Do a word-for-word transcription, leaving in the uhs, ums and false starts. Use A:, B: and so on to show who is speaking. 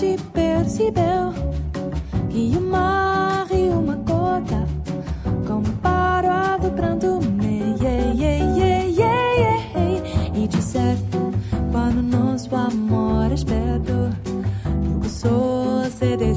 A: te percebeu que o mar e uma gota comparado ao pranto meu, yeah, yeah, yeah, yeah, yeah. E de certo, quando nosso amor é esperto, eu sou sede